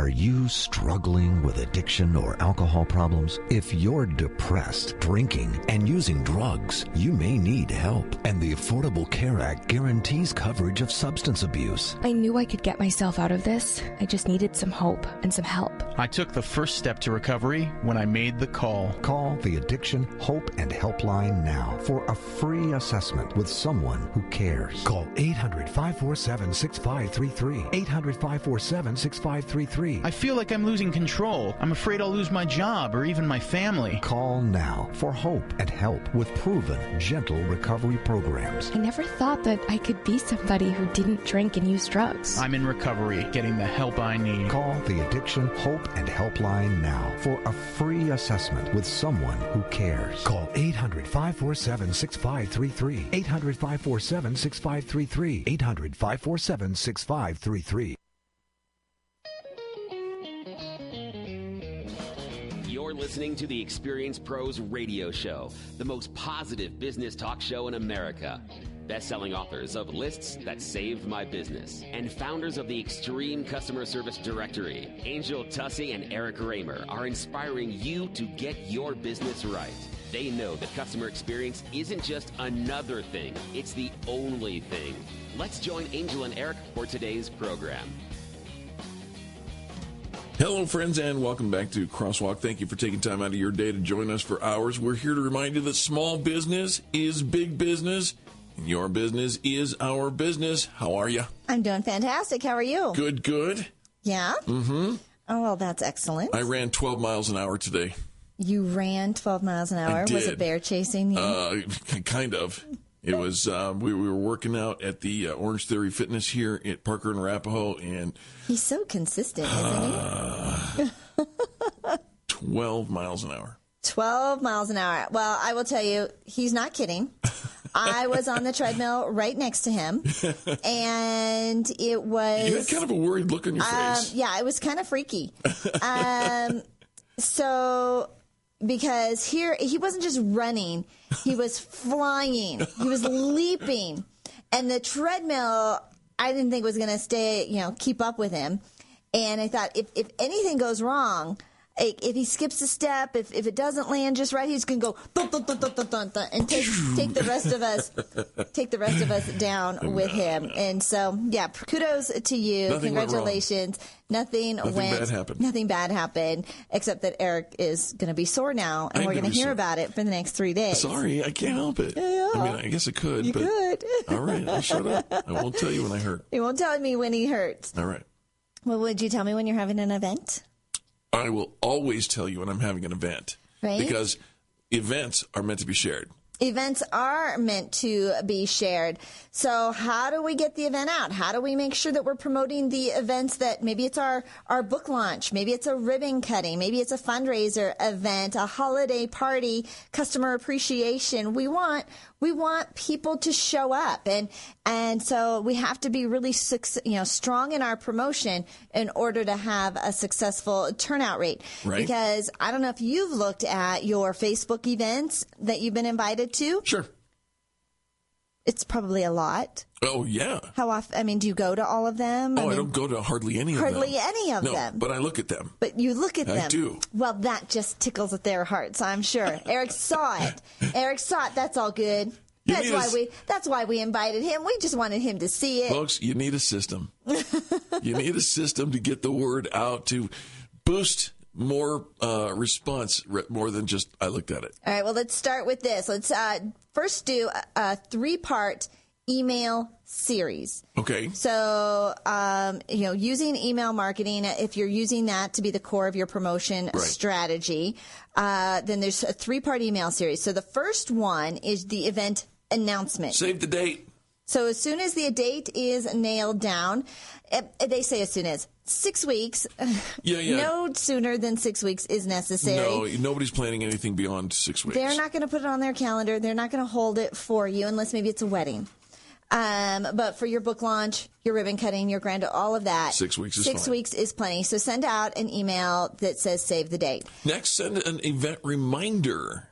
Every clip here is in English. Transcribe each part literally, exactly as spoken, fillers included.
Are you struggling with addiction or alcohol problems? If you're depressed, drinking, and using drugs, you may need help. And the Affordable Care Act guarantees coverage of substance abuse. I knew I could get myself out of this. I just needed some hope and some help. I took the first step to recovery when I made the call. Call the Addiction Hope and Helpline now for a free assessment with someone who cares. Call eight hundred, five four seven, six five three three. eight hundred, five four seven, six five three three. I feel like I'm losing control. I'm afraid I'll lose my job or even my family. Call now for hope and help with proven, gentle recovery programs. I never thought that I could be somebody who didn't drink and use drugs. I'm in recovery, getting the help I need. Call the Addiction Hope and Helpline now for a free assessment with someone who cares. Call eight hundred, five four seven, six five three three. eight hundred, five four seven, six five three three. eight hundred, five four seven, six five three three. You're listening to the Experience Pros Radio Show, the most positive business talk show in America. Best-selling authors of Lists That Saved My Business and founders of the Extreme Customer Service Directory, Angel Tussey and Eric Raymer, are inspiring you to get your business right. They know that customer experience isn't just another thing, it's the only thing. Let's join Angel and Eric for today's program. Hello, friends, and welcome back to Crosswalk. Thank you for taking time out of your day to join us for hours. We're here to remind you that small business is big business, and your business is our business. How are you? I'm doing fantastic. How are you? Good, good. Yeah? Mm-hmm. Oh, well, that's excellent. I ran twelve miles an hour today. You ran twelve miles an hour? I did. Was it bear chasing you? Uh, kind of. It was, uh, we, we were working out at the uh, Orange Theory Fitness here at Parker and Arapahoe, and he's so consistent, isn't he? Uh, twelve miles an hour. twelve miles an hour. Well, I will tell you, he's not kidding. I was on the treadmill right next to him, and it was... You had kind of a worried look on your um, face. Yeah, it was kind of freaky. um, so... Because here, he wasn't just running, he was flying, he was leaping. And the treadmill, I didn't think was going to stay, you know, keep up with him. And I thought, if, if anything goes wrong, if he skips a step, if, if it doesn't land just right, he's going to go dun, dun, dun, dun, dun, dun, dun, and take take the rest of us take the rest of us down with him. And so, yeah, kudos to you. Nothing Congratulations. Nothing, nothing went. Bad happened. Nothing bad happened, except that Eric is going to be sore now, and I'm we're going to hear sore. about it for the next three days. Sorry, I can't help it. Yeah. I mean, I guess I could. You but could. All right, I'll shut up. I won't tell you when I hurt. You won't tell me when he hurts. All right. Well, would you tell me when you're having an event? I will always tell you when I'm having an event. Right. Because events are meant to be shared. Events are meant to be shared. So how do we get the event out? How do we make sure that we're promoting the events that maybe it's our, our book launch, maybe it's a ribbon cutting, maybe it's a fundraiser event, a holiday party, customer appreciation. We want we want people to show up, and and so we have to be really you know strong in our promotion in order to have a successful turnout rate. Right. Because I don't know if you've looked at your Facebook events that you've been invited to. Sure. It's probably a lot. Oh, yeah. How often? I mean, do you go to all of them? Oh, I, I mean, don't go to hardly any of them. hardly any of no, them. but I look at them. But you look at I them. do. Well, that just tickles at their hearts, I'm sure. Eric saw it. Eric saw it. That's all good. You That's need why a- we. That's why we invited him. We just wanted him to see it. Folks, you need a system. You need a system to get the word out, to boost more uh, response, re- more than just I looked at it. All right. Well, let's start with this. Let's uh, first do a, a three-part email series. Okay. So, um, you know, using email marketing, if you're using that to be the core of your promotion Right. strategy, uh, then there's a three-part email series. So the first one is the event announcement. Save the date. So as soon as the date is nailed down, eh, they say as soon as six weeks. Yeah, yeah. No sooner than six weeks is necessary. No, nobody's planning anything beyond six weeks. They're not going to put it on their calendar. They're not going to hold it for you unless maybe it's a wedding. Um, but for your book launch, your ribbon cutting, your grand, all of that. Six weeks is Six fine. weeks is plenty. So send out an email that says save the date. Next, send an event reminder.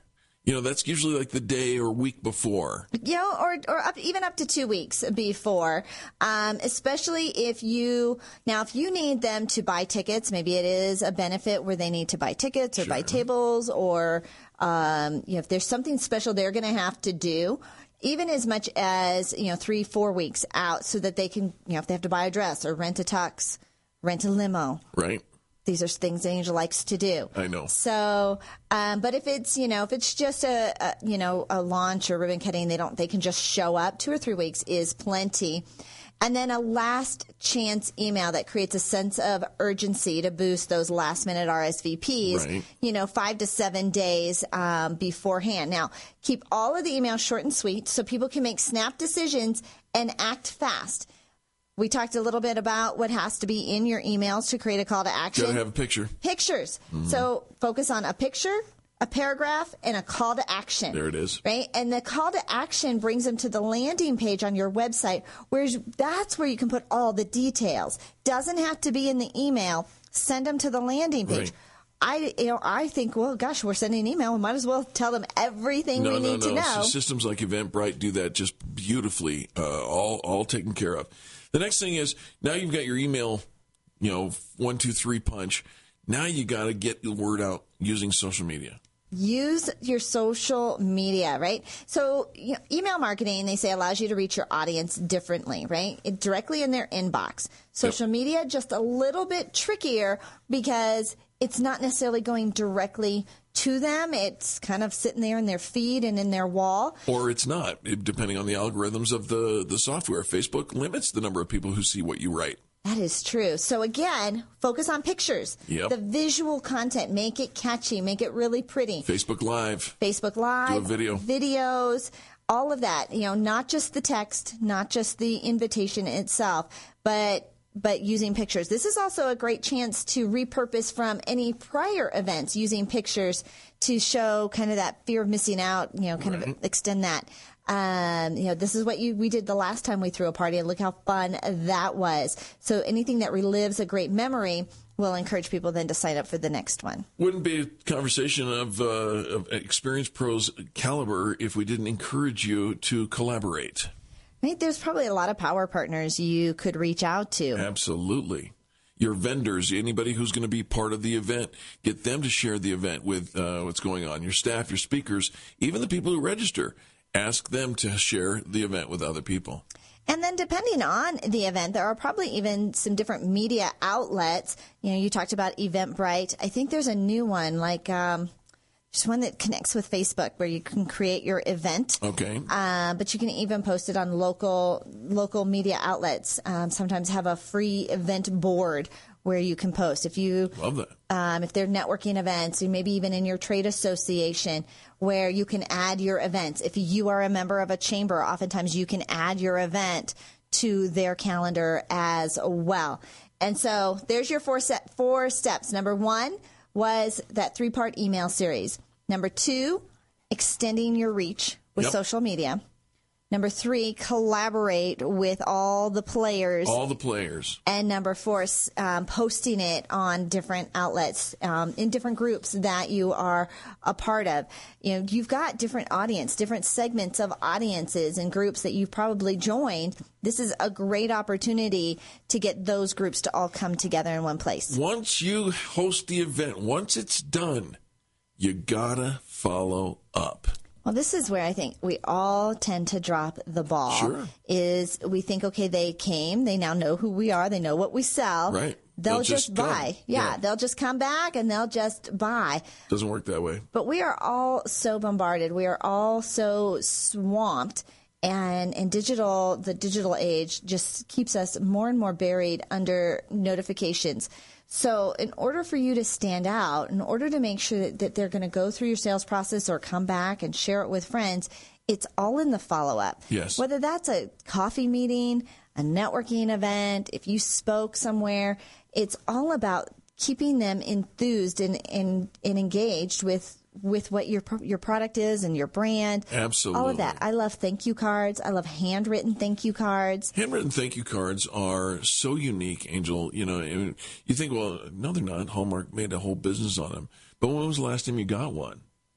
You know, that's usually like the day or week before. You know, or or up, even up to two weeks before, um, especially if you, now if you need them to buy tickets, maybe it is a benefit where they need to buy tickets or Sure. buy tables, or um, you know, if there's something special they're going to have to do, even as much as, you know, three, four weeks out, so that they can, you know, if they have to buy a dress or rent a tux, rent a limo. Right. These are things Angel likes to do. I know. So, um, but if it's, you know, if it's just a, a, you know, a launch or ribbon cutting, they don't, they can just show up. Two or three weeks is plenty. And then a last chance email that creates a sense of urgency to boost those last minute R S V Ps, Right. you know, five to seven days um, beforehand. Now, keep all of the emails short and sweet so people can make snap decisions and act fast. We talked a little bit about what has to be in your emails to create a call to action. Got to have a picture. Pictures. Mm-hmm. So focus on a picture, a paragraph, and a call to action. There it is. Right? And the call to action brings them to the landing page on your website, where that's where you can put all the details. Doesn't have to be in the email. Send them to the landing page. Right. I, you know, I think, well, gosh, we're sending an email. We might as well tell them everything no, we no, need no. to know. So systems like Eventbrite do that just beautifully, uh, all all taken care of. The next thing is, now you've got your email, you know, one, two, three punch. Now you got to get the word out using social media. Use your social media, right? So you know, email marketing, they say, allows you to reach your audience differently, right? It, directly in their inbox. Social yep. media, just a little bit trickier because it's not necessarily going directly to them. It's kind of sitting there in their feed and in their wall. Or it's not, depending on the algorithms of the, the software. Facebook limits the number of people who see what you write. That is true. So again, focus on pictures. Yep. The visual content. Make it catchy. Make it really pretty. Facebook Live. Facebook Live. Do a video. Videos. All of that. You know, not just the text, not just the invitation itself, but but using pictures. This is also a great chance to repurpose from any prior events using pictures to show kind of that fear of missing out, you know, kind right. of extend that. Um, you know, this is what you we did the last time we threw a party, and look how fun that was. So anything that relives a great memory will encourage people then to sign up for the next one. Wouldn't be a conversation of, uh, of Experience Pros caliber if we didn't encourage you to collaborate. Right? There's probably a lot of power partners you could reach out to. Absolutely. Your vendors, anybody who's going to be part of the event, get them to share the event with uh, what's going on. Your staff, your speakers, even the people who register. Ask them to share the event with other people. And then depending on the event, there are probably even some different media outlets. You know, you talked about Eventbrite. I think there's a new one, like um, just one that connects with Facebook where you can create your event. Okay. Uh, but you can even post it on local local media outlets. Um, sometimes have a free event board where you can post. If you love that, um, if they're networking events, or maybe even in your trade association, where you can add your events. If you are a member of a chamber, oftentimes you can add your event to their calendar as well. And so there's your four set four steps. Number one was that three part email series. Number two, extending your reach with yep. social media. Number three, collaborate with all the players. All the players. And number four, um, posting it on different outlets, um, in different groups that you are a part of. You know, you've got different audience, different segments of audiences and groups that you've probably joined. This is a great opportunity to get those groups to all come together in one place. Once you host the event, once it's done, you gotta follow up. Well, this is where I think we all tend to drop the ball. Sure. Is we think, okay, they came, they now know who we are, they know what we sell. Right. They'll, they'll just, just buy. Yeah, yeah, they'll just come back and they'll just buy. Doesn't work that way. But we are all so bombarded. We are all so swamped. And and digital, the digital age just keeps us more and more buried under notifications. So in order for you to stand out, in order to make sure that, that they're going to go through your sales process or come back and share it with friends, it's all in the follow-up. Yes. Whether that's a coffee meeting, a networking event, if you spoke somewhere, it's all about keeping them enthused and, and, and engaged with with what your your product is and your brand. Absolutely. All of that. I love thank you cards. I love handwritten thank you cards. Handwritten thank you cards are so unique, Angel. You know, you think, well, no, they're not. Hallmark made a whole business on them. But when was the last time you got one?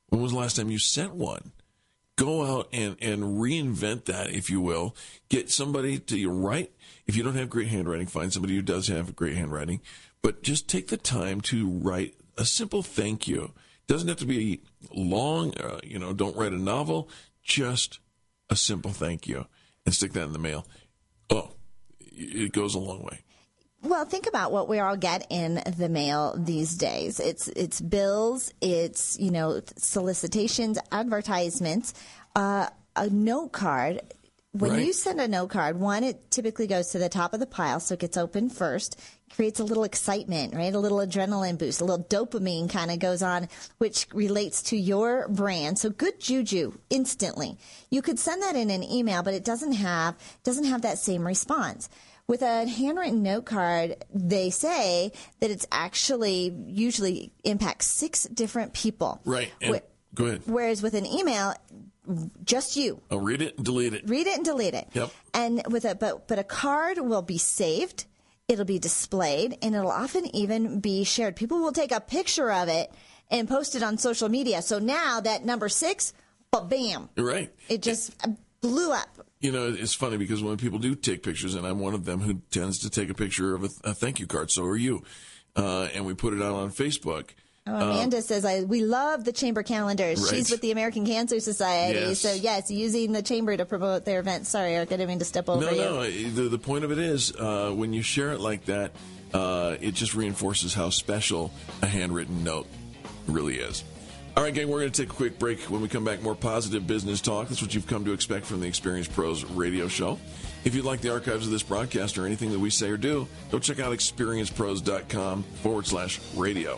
When was the last time you sent one? Go out and, and reinvent that, if you will. Get somebody to write. If you don't have great handwriting, find somebody who does have great handwriting. But just take the time to write a simple thank you. It doesn't have to be long. Uh, you know, don't write a novel. Just a simple thank you. And stick that in the mail. Oh, it goes a long way. Well, think about what we all get in the mail these days. It's it's bills, it's, you know, solicitations, advertisements, uh, a note card. When Right. you send a note card, one, it typically goes to the top of the pile, so it gets opened first, creates a little excitement, right? A little adrenaline boost, a little dopamine kind of goes on, which relates to your brand. So good juju instantly. You could send that in an email, but it doesn't have doesn't have that same response. With a handwritten note card, they say that it's actually usually impacts six different people. Right. And Wh- go ahead. Whereas with an email, just you. I'll read it and delete it. Read it and delete it. Yep. And with a but but a card will be saved, it'll be displayed, and it'll often even be shared. People will take a picture of it and post it on social media. So now that number six, but bam, You're right. it just blew up. You know, it's funny because when people do take pictures, and I'm one of them who tends to take a picture of a, a thank you card, so are you, uh, and we put it out on Facebook. Oh, Amanda uh, says, I, we love the chamber calendars. Right. She's with the American Cancer Society. Yes. So, yes, using the chamber to promote their events. Sorry, Eric, I didn't mean to step over No, you. no. The, the point of it is, uh, when you share it like that, uh, it just reinforces how special a handwritten note really is. All right, gang, we're going to take a quick break. When we come back, more positive business talk. That's what you've come to expect from the Experience Pros radio show. If you'd like the archives of this broadcast or anything that we say or do, go check out experiencepros.com forward slash radio.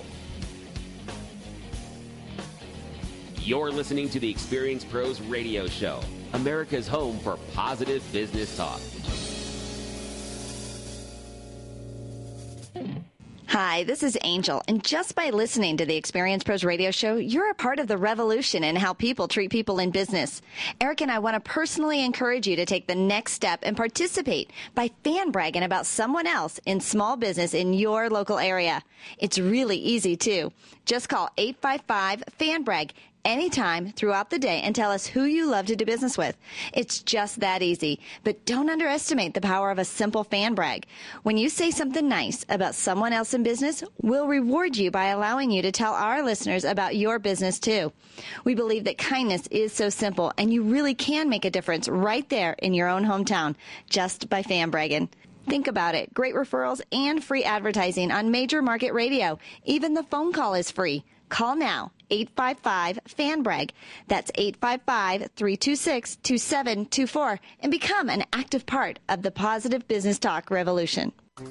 You're listening to the Experience Pros radio show, America's home for positive business talk. Hi, this is Angel, and just by listening to the Experience Pros radio show, you're a part of the revolution in how people treat people in business. Eric and I want to personally encourage you to take the next step and participate by fan bragging about someone else in small business in your local area. It's really easy, too. Just call eight five five, fan brag anytime throughout the day and tell us who you love to do business with. It's just that easy. But don't underestimate the power of a simple fan brag. When you say something nice about someone else in business, we'll reward you by allowing you to tell our listeners about your business too. We believe that kindness is so simple, and you really can make a difference right there in your own hometown just by fan bragging. Think about it. Great referrals and free advertising on major market radio. Even the phone call is free. Call now, eight five five, fan brag. That's eight five five, three two six, two seven two four, and become an active part of the positive business talk revolution.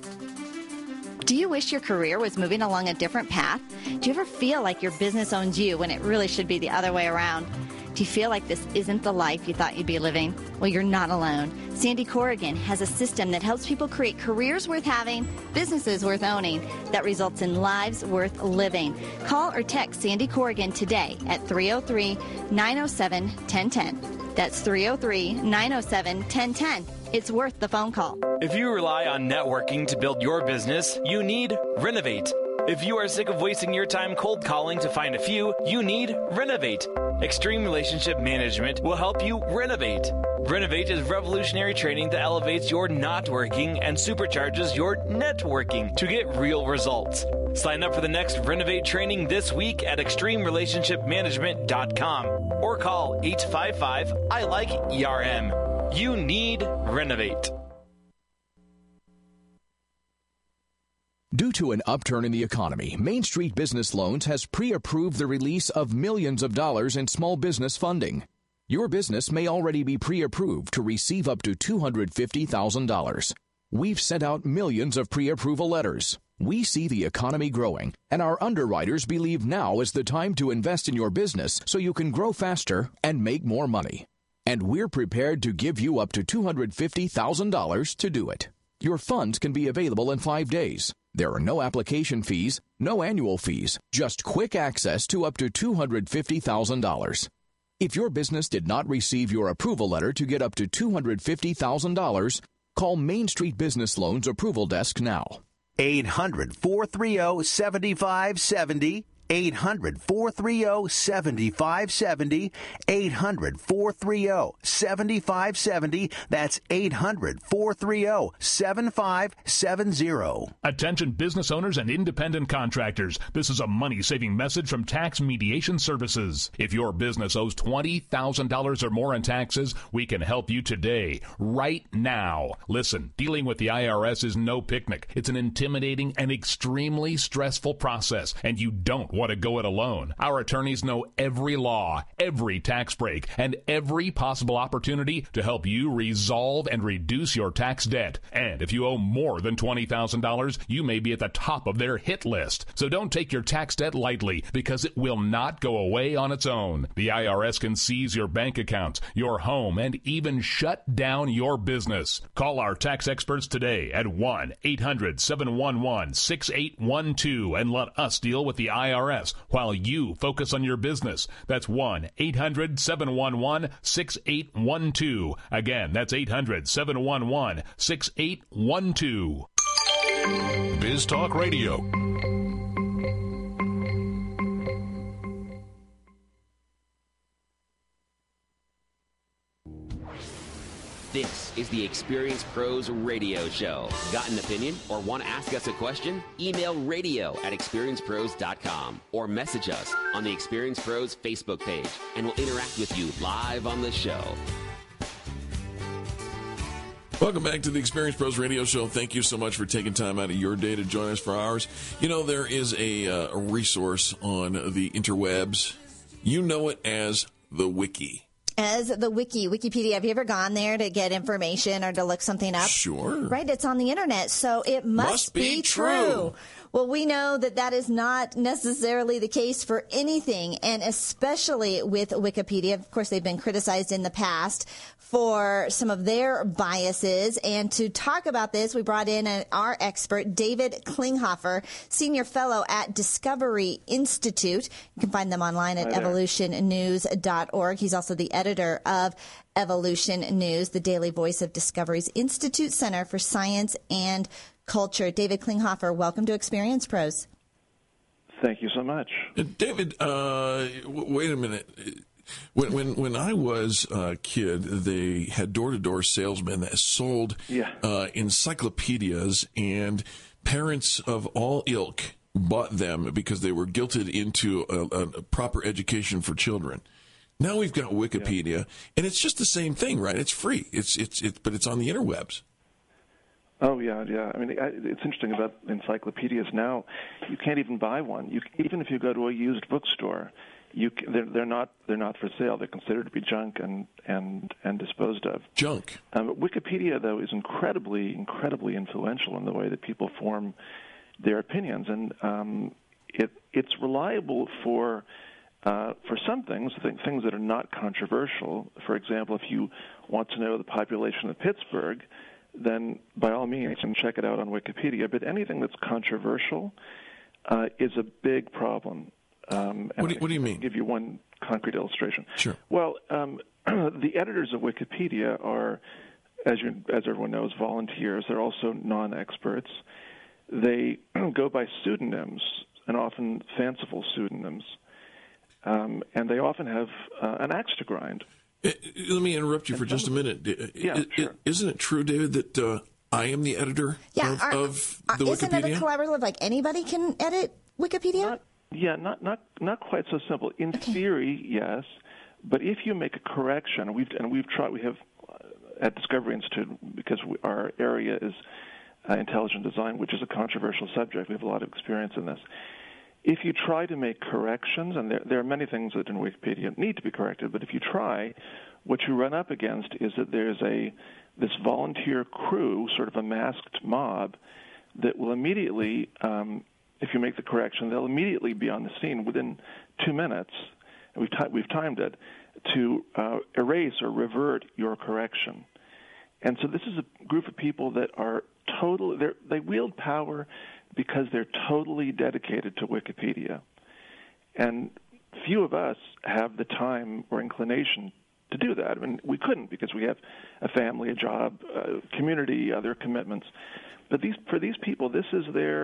Do you wish your career was moving along a different path? Do you ever feel like your business owns you when it really should be the other way around? Do you feel like this isn't the life you thought you'd be living? Well, you're not alone. Sandy Corrigan has a system that helps people create careers worth having, businesses worth owning, that results in lives worth living. Call or text Sandy Corrigan today at three oh three, nine oh seven, one oh one oh. That's three oh three, nine oh seven, one oh one oh. It's worth the phone call. If you rely on networking to build your business, you need Renovate. If you are sick of wasting your time cold calling to find a few, you need Renovate. Extreme Relationship Management will help you renovate. Renovate is revolutionary training that elevates your not working and supercharges your networking to get real results. Sign up for the next Renovate training this week at extreme relationship management dot com or call eight five five, I like E R M. You need Renovate. Due to an upturn in the economy, Main Street Business Loans has pre-approved the release of millions of dollars in small business funding. Your business may already be pre-approved to receive up to two hundred fifty thousand dollars. We've sent out millions of pre-approval letters. We see the economy growing, and our underwriters believe now is the time to invest in your business so you can grow faster and make more money. And we're prepared to give you up to two hundred fifty thousand dollars to do it. Your funds can be available in five days. There are no application fees, no annual fees, just quick access to up to two hundred fifty thousand dollars. If your business did not receive your approval letter to get up to two hundred fifty thousand dollars, call Main Street Business Loans Approval Desk now. eight hundred, four three zero, seven five seven zero. eight hundred, four three zero, seven five seven zero. eight hundred, four three zero, seven five seven zero. That's eight hundred, four three zero, seven five seven zero. Attention business owners and independent contractors. This is a money-saving message from Tax Mediation Services. If your business owes twenty thousand dollars or more in taxes, we can help you today, right now. Listen, dealing with the I R S is no picnic. It's an intimidating and extremely stressful process, and you don't want to go it alone. Our attorneys know every law, every tax break, and every possible opportunity to help you resolve and reduce your tax debt. And if you owe more than twenty thousand dollars, you may be at the top of their hit list. So don't take your tax debt lightly, because it will not go away on its own. The I R S can seize your bank accounts, your home, and even shut down your business. Call our tax experts today at one eight hundred, seven one one, six eight one two and let us deal with the I R S while you focus on your business. That's one eight hundred, seven one one, six eight one two. Again, that's eight hundred, seven one one, six eight one two. Biz Talk Radio. This is the Experience Pros Radio Show. Got an opinion or want to ask us a question? Email radio at experience pros dot com or message us on the Experience Pros Facebook page, and we'll interact with you live on the show. Welcome back to the Experience Pros Radio Show. Thank you so much for taking time out of your day to join us for ours. You know, there is a, uh, a resource on the interwebs. You know it as the Wiki. As the Wiki, Wikipedia. Have you ever gone there to get information or to look something up? Sure. Right, it's on the internet, so it must, Must be be true. true. Well, we know that that is not necessarily the case for anything, and especially with Wikipedia. Of course, they've been criticized in the past for some of their biases. And to talk about this, we brought in an, our expert, David Klinghoffer, Senior Fellow at Discovery Institute. You can find them online at evolution news dot org. He's also the editor of Evolution News, the daily voice of Discovery's Institute Center for Science and Culture. David Klinghoffer, welcome to Experience Pros. Thank you so much. Uh, David, uh, w- wait a minute. When, when when I was a kid, they had door-to-door salesmen that sold yeah. uh, encyclopedias, and parents of all ilk bought them because they were guilted into a, a proper education for children. Now we've got Wikipedia, yeah. and it's just the same thing, right? It's free. It's it's it's, but it's on the interwebs. Oh yeah, yeah. I mean, it's interesting about encyclopedias now. You can't even buy one. You even if you go to a used bookstore, you they're, they're not they're not for sale. They're considered to be junk and and and disposed of. Junk. Um, Wikipedia, though, is incredibly incredibly influential in the way that people form their opinions, and um, it it's reliable for. Uh, for some things, th- things that are not controversial. For example, if you want to know the population of Pittsburgh, then by all means, you can check it out on Wikipedia. But anything that's controversial uh, is a big problem. Um, what, do you, what do you mean? I'll give you one concrete illustration. Sure. Well, um, the editors of Wikipedia are, as you, as everyone knows, volunteers. They're also non-experts. They go by pseudonyms, and often fanciful pseudonyms. Um, and they often have uh, an axe to grind. Let me interrupt you for just a minute. Yeah, it, sure. Isn't it true, David, that uh, I am the editor yeah, of, are, of the isn't Wikipedia? Isn't it a collaborative? Like anybody can edit Wikipedia? Not, yeah, not not not quite so simple. In okay. theory, yes, but if you make a correction, we've and we've tried. We have uh, at Discovery Institute, because we, our area is uh, intelligent design, which is a controversial subject. We have a lot of experience in this. If you try to make corrections, and there, there are many things that in Wikipedia need to be corrected, but if you try, what you run up against is that there's a this volunteer crew, sort of a masked mob, that will immediately, um, if you make the correction, they'll immediately be on the scene within two minutes, and we've, t- we've timed it, to uh, erase or revert your correction. And so this is a group of people that are total, they wield power because they're totally dedicated to Wikipedia. And few of us have the time or inclination to do that. I mean, we couldn't because we have a family, a job, a community, other commitments. But these, for these people, this is their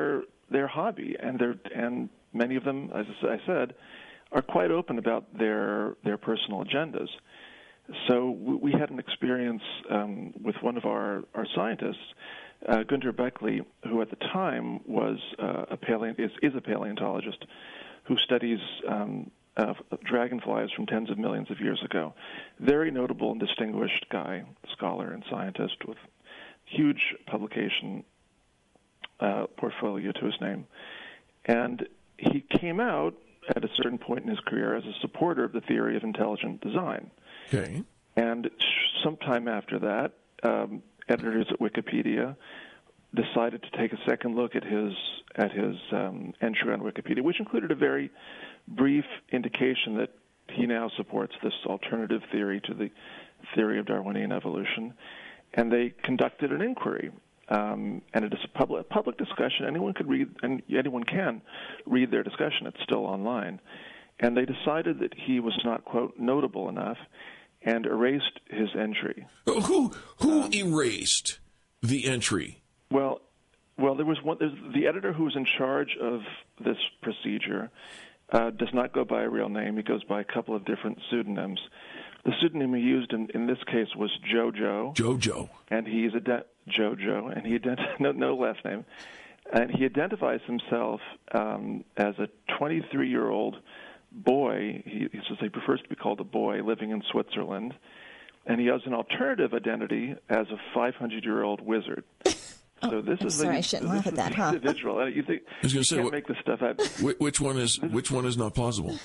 their hobby, and they're and many of them, as I said, are quite open about their their personal agendas. So we had an experience um, with one of our, our scientists, uh, Günter Beckley, who at the time was uh, a paleo- is, is a paleontologist who studies um, uh, dragonflies from tens of millions of years ago. Very notable and distinguished guy, scholar and scientist with huge publication uh, portfolio to his name. And he came out at a certain point in his career as a supporter of the theory of intelligent design. Okay. And sometime after that, um, editors at Wikipedia decided to take a second look at his at his um, entry on Wikipedia, which included a very brief indication that he now supports this alternative theory to the theory of Darwinian evolution. And they conducted an inquiry, um, and it is a public public discussion. Anyone could read, and anyone can read their discussion. It's still online. And they decided that he was not, quote, notable enough, and erased his entry. Who who um, erased the entry? Well, well, there was one. There's, the editor who was in charge of this procedure uh, does not go by a real name. He goes by a couple of different pseudonyms. The pseudonym he used in, in this case was Jojo. Jojo. And he's a de- Jojo, and he ident- no, no last name, and he identifies himself um, as a twenty-three-year-old boy. He, he says he prefers to be called a boy living in Switzerland, and he has an alternative identity as a five hundred year old wizard. Oh, so this I'm is sorry, the, I shouldn't this laugh at that, huh? Individual. You think I was going to say, can't what, make this stuff up? Which one is which one is not plausible?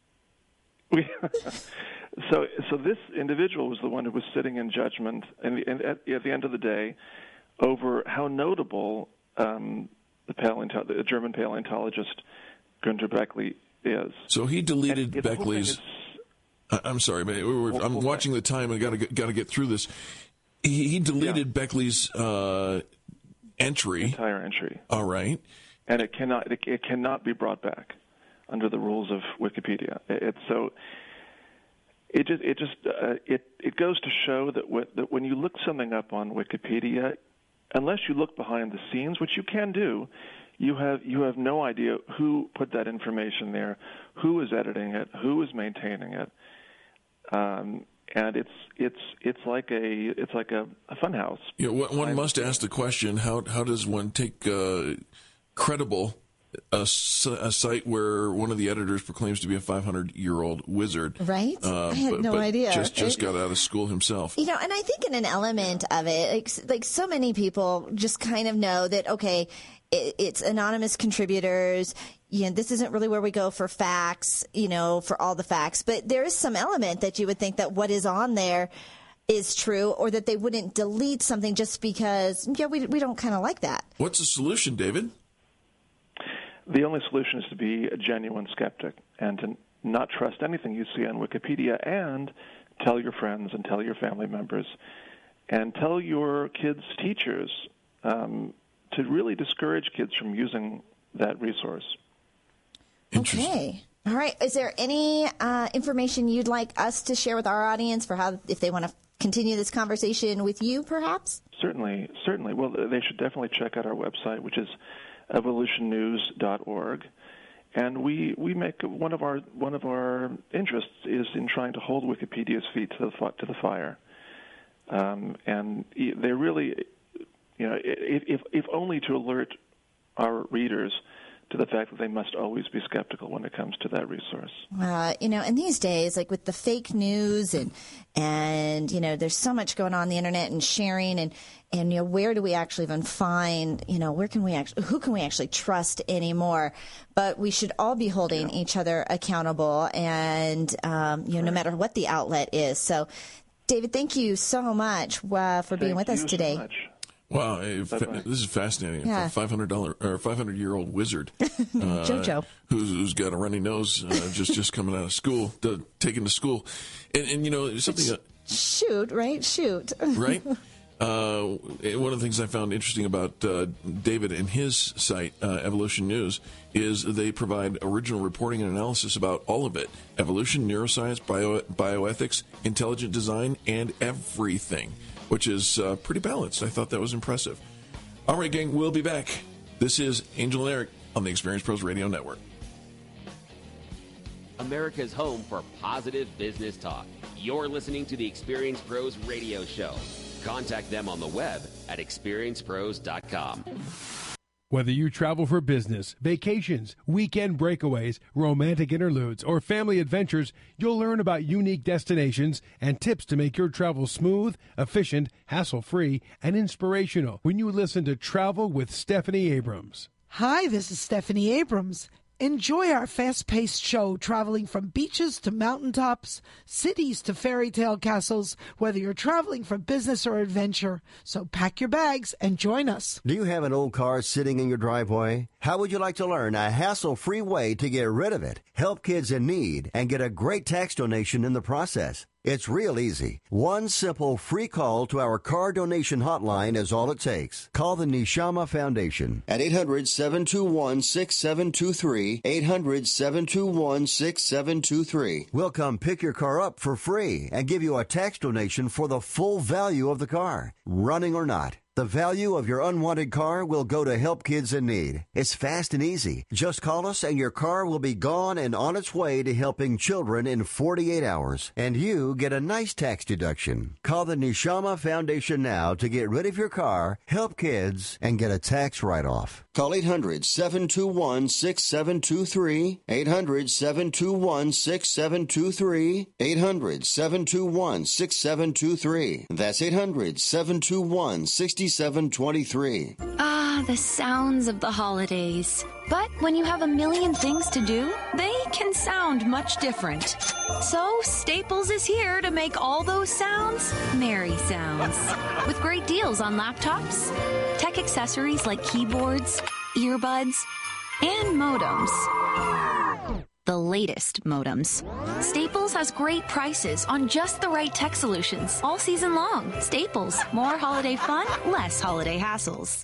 so, so this individual was the one who was sitting in judgment, and, and at, at the end of the day, over how notable um, the, paleonto- the German paleontologist Günter Beckley is. So he deleted and Beckley's. I'm sorry, but we're, I'm okay. watching the time and got to got to get through this. He, he deleted yeah. Beckley's uh, entry, entire entry. All right, and it cannot it, it cannot be brought back under the rules of Wikipedia. It, it's so. It just it just uh, it it goes to show that, w- that when you look something up on Wikipedia, unless you look behind the scenes, which you can do, you have you have no idea who put that information there, who is editing it, who is maintaining it, um, and it's it's it's like a it's like a, a fun house. Yeah, one I'm, must ask the question: How how does one take uh, credible a, a site where one of the editors proclaims to be a five hundred year old wizard? Right, uh, I had but, no but idea. Just just right? got out of school himself. You know, and I think in an element of it, like like so many people just kind of know that okay. It's anonymous contributors. You know, this isn't really where we go for facts, you know, for all the facts. But there is some element that you would think that what is on there is true, or that they wouldn't delete something just because, yeah, we we don't kind of like that. What's the solution, David? The only solution is to be a genuine skeptic and to not trust anything you see on Wikipedia, and tell your friends and tell your family members and tell your kids' teachers um, to really discourage kids from using that resource. Okay. All right. Is there any uh, information you'd like us to share with our audience for how, if they want to continue this conversation with you, perhaps? Certainly. Certainly. Well, they should definitely check out our website, which is evolution news dot org. And we, we make one of our one of our interests is in trying to hold Wikipedia's feet to the to the fire. Um, and they really, you know, if, if if only to alert our readers to the fact that they must always be skeptical when it comes to that resource. Uh, you know, in these days, like with the fake news and, and, you know, there's so much going on the internet and sharing and, and, you know, where do we actually even find, you know, where can we actually, who can we actually trust anymore? But we should all be holding yeah. each other accountable and, um, you know, right. no matter what the outlet is. So, David, thank you so much uh, for thank being with us today. So much. Wow, fa- this is fascinating. Yeah. A five hundred dollar or five hundred year old wizard, uh, Jojo, who's, who's got a runny nose, uh, just just coming out of school, to, taken to school, and and you know something. Uh, shoot, right? Shoot, right. Uh, one of the things I found interesting about uh, David and his site, uh, Evolution News, is they provide original reporting and analysis about all of it: evolution, neuroscience, bio, bioethics, intelligent design, and everything. Which is uh, pretty balanced. I thought that was impressive. All right, gang, we'll be back This is Angel and Eric on the Experience Pros Radio Network. America's home for positive business talk. You're listening to the Experience Pros Radio Show. Contact them on the web at experience pros dot com. Whether you travel for business, vacations, weekend breakaways, romantic interludes, or family adventures, you'll learn about unique destinations and tips to make your travel smooth, efficient, hassle-free, and inspirational when you listen to Travel with Stephanie Abrams. Hi, this is Stephanie Abrams. Enjoy our fast-paced show traveling from beaches to mountaintops, cities to fairy tale castles, whether you're traveling for business or adventure. So pack your bags and join us. Do you have an old car sitting in your driveway? How would you like to learn a hassle-free way to get rid of it, help kids in need, and get a great tax donation in the process? It's real easy. One simple free call to our car donation hotline is all it takes. Call the Neshama Foundation at eight hundred, seven two one, six seven two three, eight hundred, seven two one, six seven two three. We'll come pick your car up for free and give you a tax donation for the full value of the car, running or not. The value of your unwanted car will go to help kids in need. It's fast and easy. Just call us and your car will be gone and on its way to helping children in forty-eight hours. And you get a nice tax deduction. Call the Neshama Foundation now to get rid of your car, help kids, and get a tax write-off. Call eight hundred, seven two one, six seven two three, eight hundred, seven two one, six seven two three, eight hundred, seven two one, six seven two three. That's eight hundred, seven two one, six seven two three. Ah, the sounds of the holidays. But when you have a million things to do, they can sound much different. So Staples is here to make all those sounds merry sounds. With great deals on laptops, tech accessories like keyboards, earbuds, and modems. The latest modems. Staples has great prices on just the right tech solutions all season long. Staples, more holiday fun, less holiday hassles.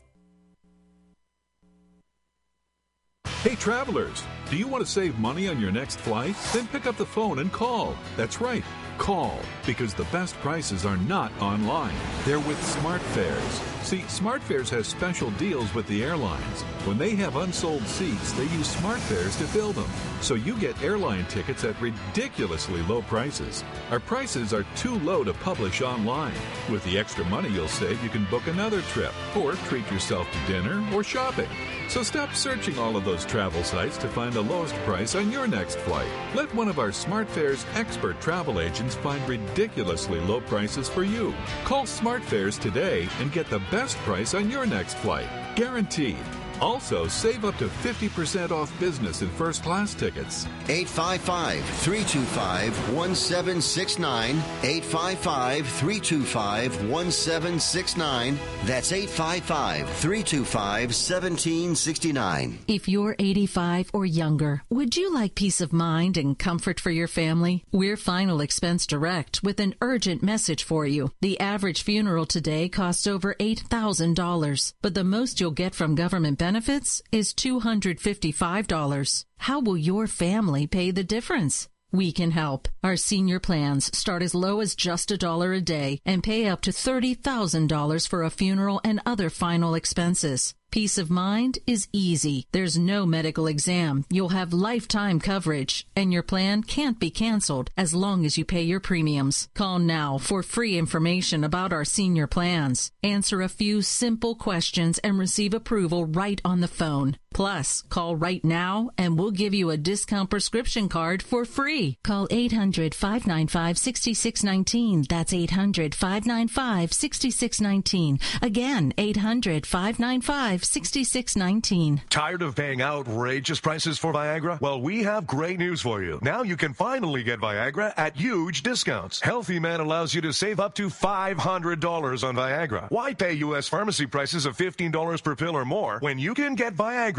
Hey travelers, do you want to save money on your next flight? Then pick up the phone and call. That's right, call, because the best prices are not online. They're with SmartFares. See, SmartFares has special deals with the airlines. When they have unsold seats, they use SmartFares to fill them. So you get airline tickets at ridiculously low prices. Our prices are too low to publish online. With the extra money you'll save, you can book another trip or treat yourself to dinner or shopping. So stop searching all of those travel sites to find the lowest price on your next flight. Let one of our SmartFares expert travel agents find ridiculously low prices for you. Call SmartFares today and get the best price on your next flight. Guaranteed. Also, save up to fifty percent off business and first class tickets. eight five five, three two five, one seven six nine. eight five five, three two five, one seven six nine. That's eight five five, three two five, one seven six nine. If you're eighty-five or younger, would you like peace of mind and comfort for your family? We're Final Expense Direct with an urgent message for you. The average funeral today costs over eight thousand dollars, but the most you'll get from government benefits benefits is two hundred fifty-five dollars. How will your family pay the difference? We can help. Our senior plans start as low as just a dollar a day and pay up to thirty thousand dollars for a funeral and other final expenses. Peace of mind is easy. There's no medical exam. You'll have lifetime coverage, and your plan can't be canceled as long as you pay your premiums. Call now for free information about our senior plans. Answer a few simple questions and receive approval right on the phone. Plus, call right now and we'll give you a discount prescription card for free. Call eight hundred, five nine five, six six one nine. That's eight hundred, five nine five, six six one nine. Again, eight hundred, five nine five, six six one nine. Tired of paying outrageous prices for Viagra? Well, we have great news for you. Now you can finally get Viagra at huge discounts. Healthy Man allows you to save up to five hundred dollars on Viagra. Why pay U S pharmacy prices of fifteen dollars per pill or more when you can get Viagra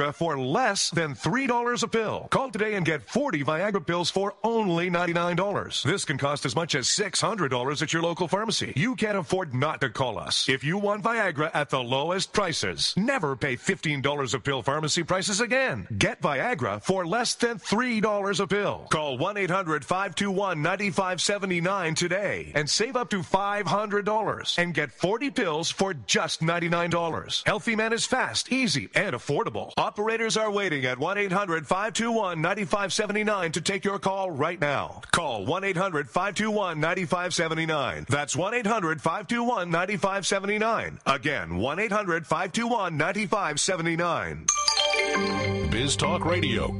Viagra for less than three dollars a pill. Call today and get forty Viagra pills for only ninety-nine dollars. This can cost as much as six hundred dollars at your local pharmacy. You can't afford not to call us. If you want Viagra at the lowest prices, never pay fifteen dollars a pill pharmacy prices again. Get Viagra for less than three dollars a pill. Call one eight hundred five two one nine five seven nine today and save up to five hundred dollars and get forty pills for just ninety-nine dollars. Healthy Man is fast, easy, and affordable. Operators are waiting at one eight hundred five two one nine five seven nine to take your call right now. Call one eight hundred five two one nine five seven nine. That's one eight hundred five two one nine five seven nine. Again, one eight hundred five two one nine five seven nine. Biz Talk Radio.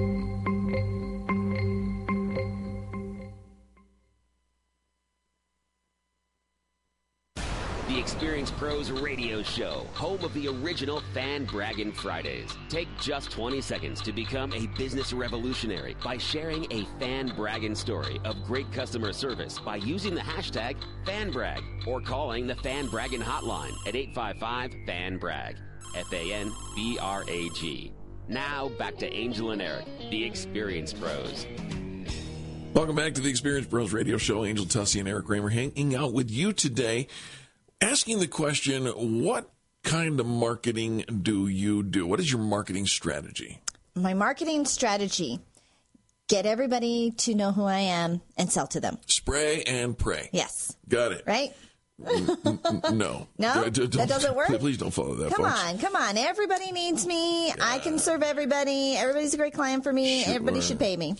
The Experience Pros Radio Show, home of the original Fan Braggin' Fridays. Take just twenty seconds to become a business revolutionary by sharing a fan braggin' story of great customer service by using the hashtag FanBrag or calling the Fan Braggin' hotline at eight five five fan brag. F A N B R A G. Now back to Angel and Eric, the Experience Pros. Welcome back to the Experience Pros Radio Show. Angel Tussey and Eric Kramer hanging out with you today, asking the question, what kind of marketing do you do? What is your marketing strategy? My marketing strategy, get everybody to know who I am and sell to them. Spray and pray. Yes. Got it. Right? N- n- no. No? Don't- don't- That doesn't work? Please don't follow that, Come folks. on, come on. Everybody needs me. I can serve everybody. Everybody's a great client for me. Sure. Everybody should pay me.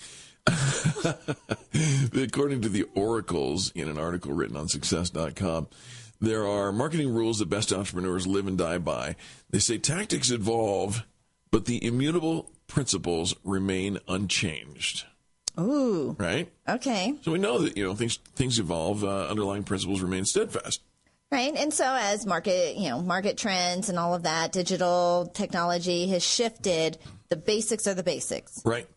According to the Oracles, in an article written on success dot com, there are marketing rules that best entrepreneurs live and die by. They say tactics evolve, but the immutable principles remain unchanged. Ooh. Right? Okay. So we know that, you know, things things evolve, uh, underlying principles remain steadfast. Right. And so as market, you know, market trends and all of that, digital technology has shifted, the basics are the basics. Right.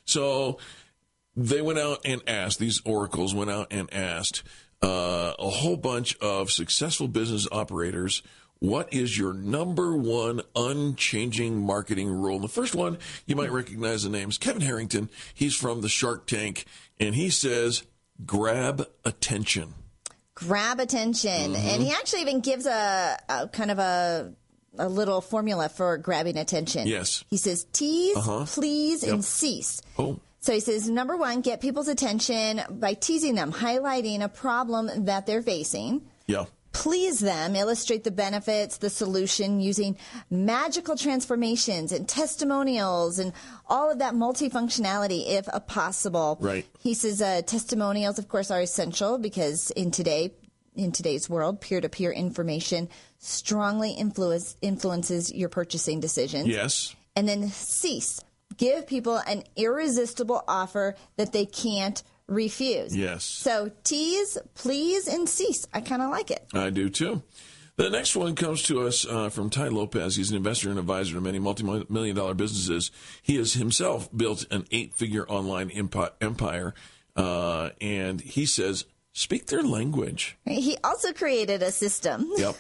So they went out and asked, these oracles went out and asked uh, a whole bunch of successful business operators, what is your number one unchanging marketing rule? And the first one, you might recognize the names. Kevin Harrington, he's from the Shark Tank, and he says, grab attention. Grab attention. Mm-hmm. And he actually even gives a, a kind of a a little formula for grabbing attention. Yes. He says tease, Uh-huh. please, Yep. and cease. Oh. So he says, number one, get people's attention by teasing them, highlighting a problem that they're facing. Yeah. Please them, illustrate the benefits, the solution, using magical transformations and testimonials and all of that multifunctionality if uh, possible. Right. He says uh, testimonials, of course, are essential because in today, in today's world, peer-to-peer information strongly influence, influences your purchasing decisions. Yes. And then cease. Give people an irresistible offer that they can't refuse. Yes. So tease, please, and cease. I kind of like it. I do too. The next one comes to us uh, from Ty Lopez. He's an investor and advisor to many multi-million dollar businesses. He has himself built an eight-figure online empi- empire, uh, and he says, speak their language. He also created a system. Yep.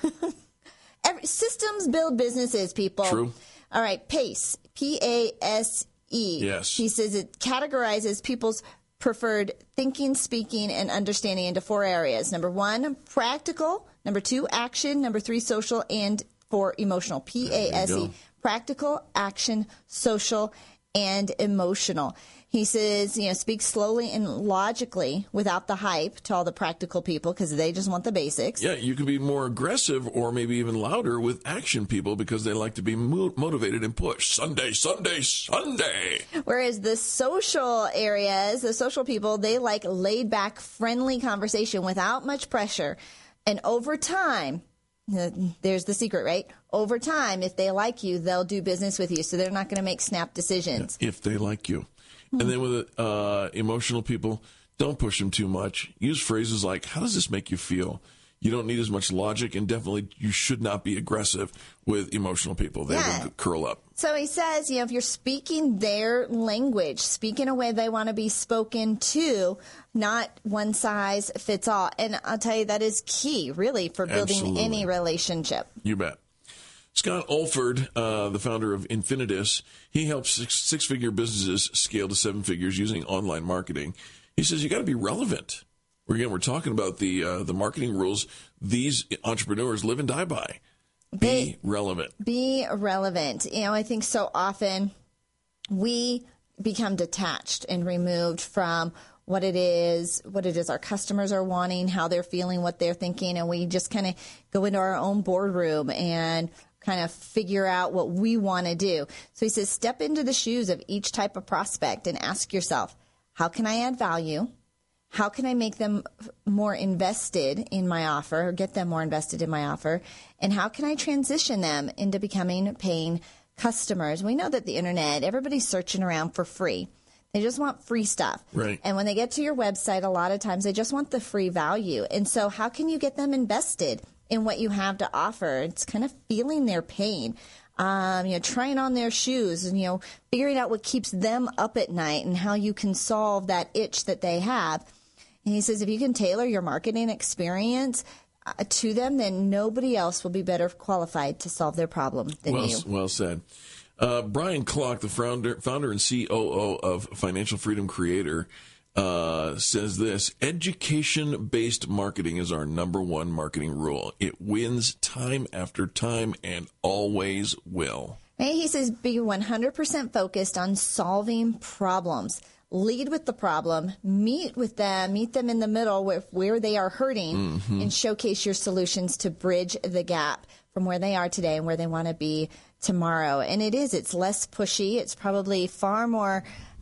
Every, systems build businesses, people. True. All right, PACE, P A S E. Yes. He says it categorizes people's preferred thinking, speaking, and understanding into four areas. Number one, practical. Number two, action. Number three, social. And four, emotional. P A S E. Practical, action, social, and emotional. He says, you know, speak slowly and logically without the hype to all the practical people because they just want the basics. Yeah, you can be more aggressive or maybe even louder with action people because they like to be mo- motivated and pushed. Sunday, Sunday, Sunday. Whereas the social areas, the social people, they like laid back, friendly conversation without much pressure. And over time, there's the secret, right? Over time, if they like you, they'll do business with you. So they're not going to make snap decisions. Yeah, if they like you. And then with uh, emotional people, don't push them too much. Use phrases like, how does this make you feel? You don't need as much logic, and definitely you should not be aggressive with emotional people. They Yeah. will curl up. So he says, you know, if you're speaking their language, speak in a way they want to be spoken to, not one size fits all. And I'll tell you, that is key, really, for building Absolutely. any relationship. You bet. Scott Olford, uh, the founder of Infinitus, he helps six, six-figure businesses scale to seven figures using online marketing. He says you got to be relevant. Again, we're talking about the uh, the marketing rules these entrepreneurs live and die by. Be They- relevant. Be relevant. You know, I think so often we become detached and removed from what it is, what it is our customers are wanting, how they're feeling, what they're thinking, and we just kind of go into our own boardroom and kind of figure out what we want to do. So he says, step into the shoes of each type of prospect and ask yourself, how can I add value? How can I make them more invested in my offer or get them more invested in my offer? And how can I transition them into becoming paying customers? We know that the internet, everybody's searching around for free. They just want free stuff. Right. And when they get to your website, a lot of times they just want the free value. And so how can you get them invested in what you have to offer? It's kind of feeling their pain. Um, you know, trying on their shoes and, you know, figuring out what keeps them up at night and how you can solve that itch that they have. And he says if you can tailor your marketing experience uh, to them, then nobody else will be better qualified to solve their problem than well, you. Well said. Uh, Brian Klock, the founder, founder and C O O of Financial Freedom Creator, uh, says this: education-based marketing is our number one marketing rule. It wins time after time and always will. Right? He says be one hundred percent focused on solving problems. Lead with the problem, meet with them, meet them in the middle with where they are hurting, Mm-hmm. and showcase your solutions to bridge the gap from where they are today and where they want to be tomorrow. And it is, it's less pushy. It's probably far more,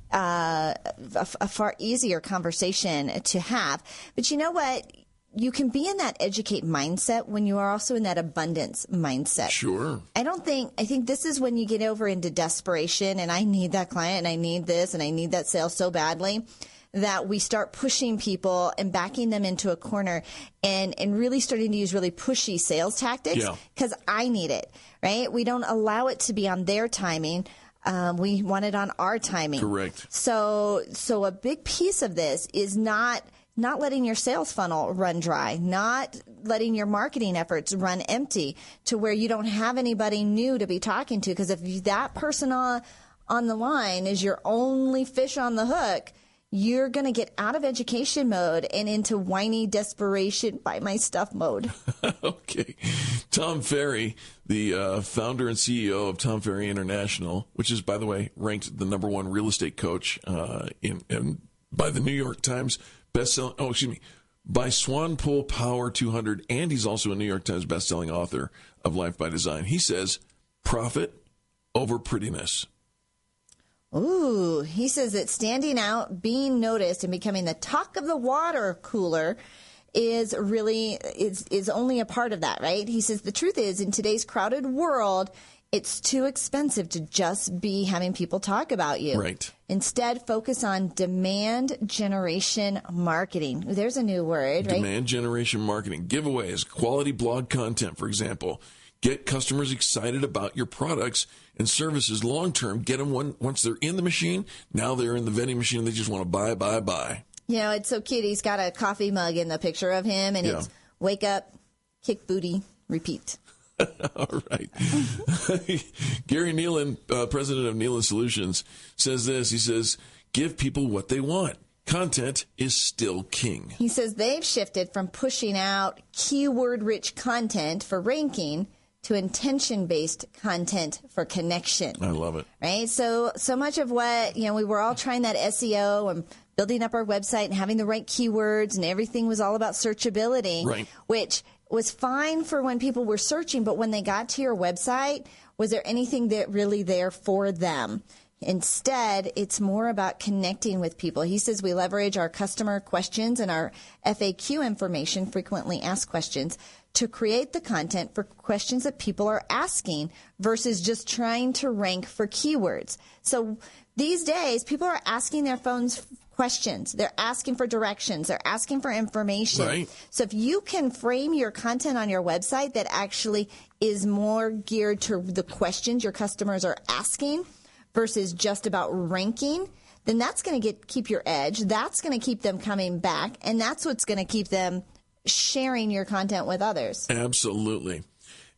uh, a, a far easier conversation to have. But you know what? You can be in that educate mindset when you are also in that abundance mindset. Sure. I don't think, I think this is when you get over into desperation and I need that client and I need this and I need that sale so badly that we start pushing people and backing them into a corner and, and really starting to use really pushy sales tactics because Yeah. I need it, right? We don't allow it to be on their timing. Um, we want it on our timing. Correct. So, so a big piece of this is not not letting your sales funnel run dry, not letting your marketing efforts run empty to where you don't have anybody new to be talking to. Because if that person on, on the line is your only fish on the hook, you're going to get out of education mode and into whiny desperation, buy my stuff mode. Okay. Tom Ferry, the uh, founder and C E O of Tom Ferry International, which is, by the way, ranked the number one real estate coach uh, in, in by the New York Times bestselling. Oh, excuse me, by Swanpool Power two hundred, and he's also a New York Times bestselling author of Life by Design. He says, "Profit over prettiness." Ooh, he says that standing out, being noticed, and becoming the talk of the water cooler is really is is only a part of that, right? He says the truth is, in today's crowded world, it's too expensive to just be having people talk about you. Right. Instead, focus on demand generation marketing. There's a new word, right? Demand generation marketing, giveaways, quality blog content, for example. Get customers excited about your products and services long term. Get them one, once they're in the machine. Now they're in the vending machine and they just want to buy, buy, buy. You know, it's so cute. He's got a coffee mug in the picture of him, and Yeah. it's wake up, kick booty, repeat. All right. Gary Nealon, uh, president of Nealon Solutions, says this. He says, give people what they want. Content is still king. He says they've shifted from pushing out keyword-rich content for ranking to intention-based content for connection. I love it. Right? So, so much of what, you know, we were all trying that S E O and building up our website and having the right keywords, and everything was all about searchability, Right. which was fine for when people were searching, but when they got to your website, was there anything that really there for them? Instead, it's more about connecting with people. He says we leverage our customer questions and our F A Q information, frequently asked questions, to create the content for questions that people are asking versus just trying to rank for keywords. So these days, people are asking their phones questions. They're asking for directions. They're asking for information. Right. So if you can frame your content on your website that actually is more geared to the questions your customers are asking versus just about ranking, then that's going to get keep your edge. That's going to keep them coming back, and that's what's going to keep them sharing your content with others. Absolutely.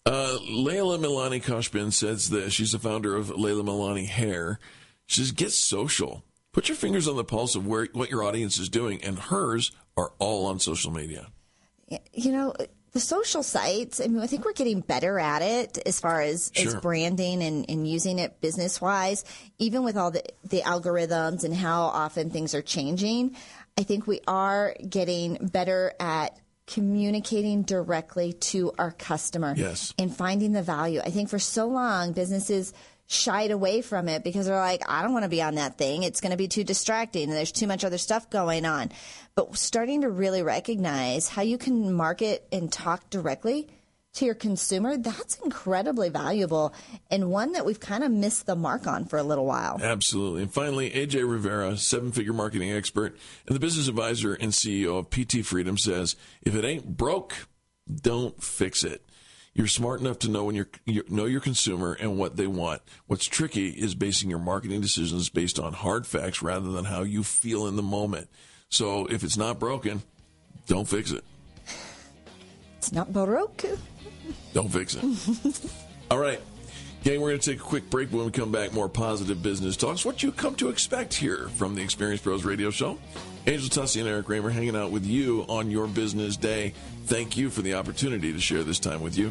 Uh, Layla Milani Koshbin says that she's the founder of Layla Milani Hair. She says, get social. Put your fingers on the pulse of where what your audience is doing, and hers are all on social media. You know, the social sites, I mean, I think we're getting better at it as far as, sure. as branding and, and using it business-wise, even with all the, the algorithms and how often things are changing. I think we are getting better at communicating directly to our customer yes. and finding the value. I think for so long, businesses shied away from it because they're like, I don't want to be on that thing. It's going to be too distracting and there's too much other stuff going on. But starting to really recognize how you can market and talk directly to your consumer, that's incredibly valuable and one that we've kind of missed the mark on for a little while. Absolutely. And finally, A J Rivera, seven-figure marketing expert and the business advisor and C E O of P T Freedom, says, if it ain't broke, don't fix it. You're smart enough to know when you're, you know your consumer and what they want. What's tricky is basing your marketing decisions based on hard facts rather than how you feel in the moment. So if it's not broken, don't fix it. It's not broke. Don't fix it. All right. Gang, we're going to take a quick break. When we come back, more positive business talks. What you come to expect here from the Experience Pros Radio Show. Angel Tussey and Eric Kramer hanging out with you on your business day. Thank you for the opportunity to share this time with you.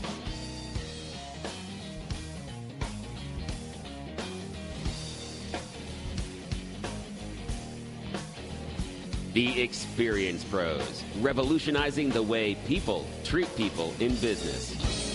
The Experience Pros, revolutionizing the way people treat people in business.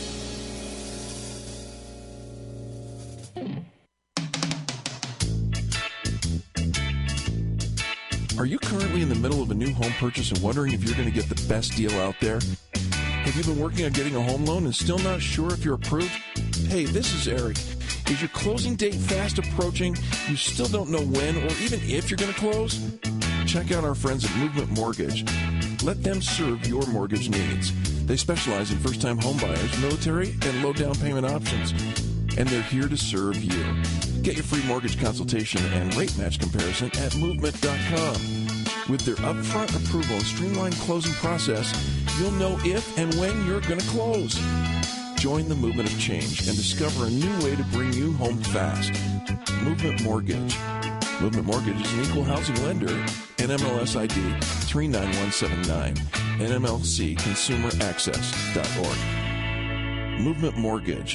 Are you currently in the middle of a new home purchase and wondering if you're going to get the best deal out there? Have you been working on getting a home loan and still not sure if you're approved? Hey, this is Eric. Is your closing date fast approaching? You still don't know when or even if you're going to close? Check out our friends at Movement Mortgage. Let them serve your mortgage needs. They specialize in first-time home buyers, military, and low down payment options. And they're here to serve you. Get your free mortgage consultation and rate match comparison at movement dot com. With their upfront approval and streamlined closing process, you'll know if and when you're going to close. Join the movement of change and discover a new way to bring you home fast. Movement Mortgage. Movement Mortgage is an equal housing lender, N M L S I D three nine one seven nine, N M L C consumer access dot org. Movement Mortgage.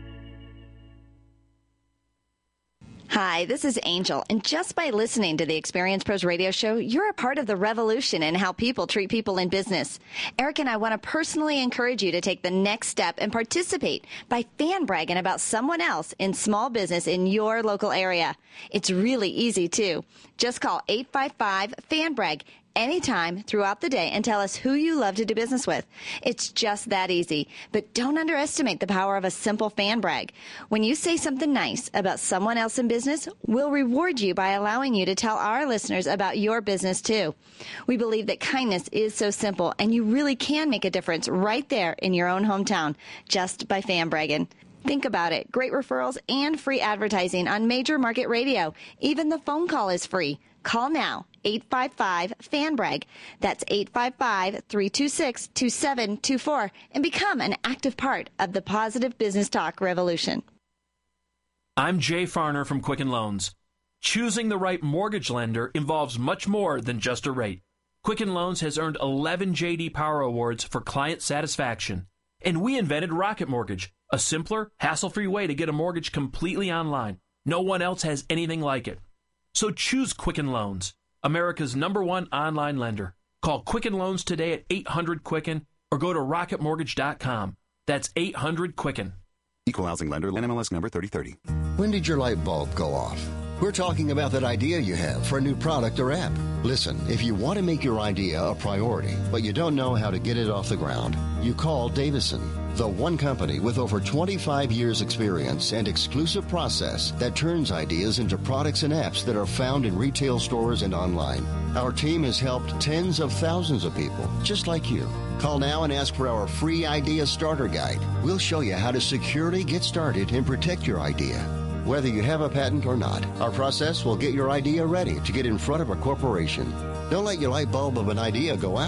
Hi, this is Angel, and just by listening to the Experience Pros Radio Show, you're a part of the revolution in how people treat people in business. Eric and I want to personally encourage you to take the next step and participate by fan bragging about someone else in small business in your local area. It's really easy, too. Just call eight five five, fan brag anytime throughout the day and tell us who you love to do business with. It's just that easy. But don't underestimate the power of a simple fan brag. When you say something nice about someone else in business, we'll reward you by allowing you to tell our listeners about your business too. We believe that kindness is so simple and you really can make a difference right there in your own hometown just by fan bragging. Think about it. Great referrals and free advertising on major market radio. Even the phone call is free. Call now, eight five five, fan brag. That's eight five five, three two six, two seven two four and become an active part of the positive business talk revolution. I'm Jay Farner from Quicken Loans. Choosing the right mortgage lender involves much more than just a rate. Quicken Loans has earned eleven J D Power Awards for client satisfaction. And we invented Rocket Mortgage, a simpler, hassle-free way to get a mortgage completely online. No one else has anything like it. So choose Quicken Loans, America's number one online lender. Call Quicken Loans today at eight hundred Quicken or go to rocket mortgage dot com. That's eight hundred Quicken. Equal housing lender, N M L S number thirty thirty. When did your light bulb go off? We're talking about that idea you have for a new product or app. Listen, if you want to make your idea a priority, but you don't know how to get it off the ground, you call Davison, the one company with over twenty-five years experience and exclusive process that turns ideas into products and apps that are found in retail stores and online. Our team has helped tens of thousands of people just like you. Call now and ask for our free idea starter guide. We'll show you how to securely get started and protect your idea. Whether you have a patent or not, our process will get your idea ready to get in front of a corporation. Don't let your light bulb of an idea go out.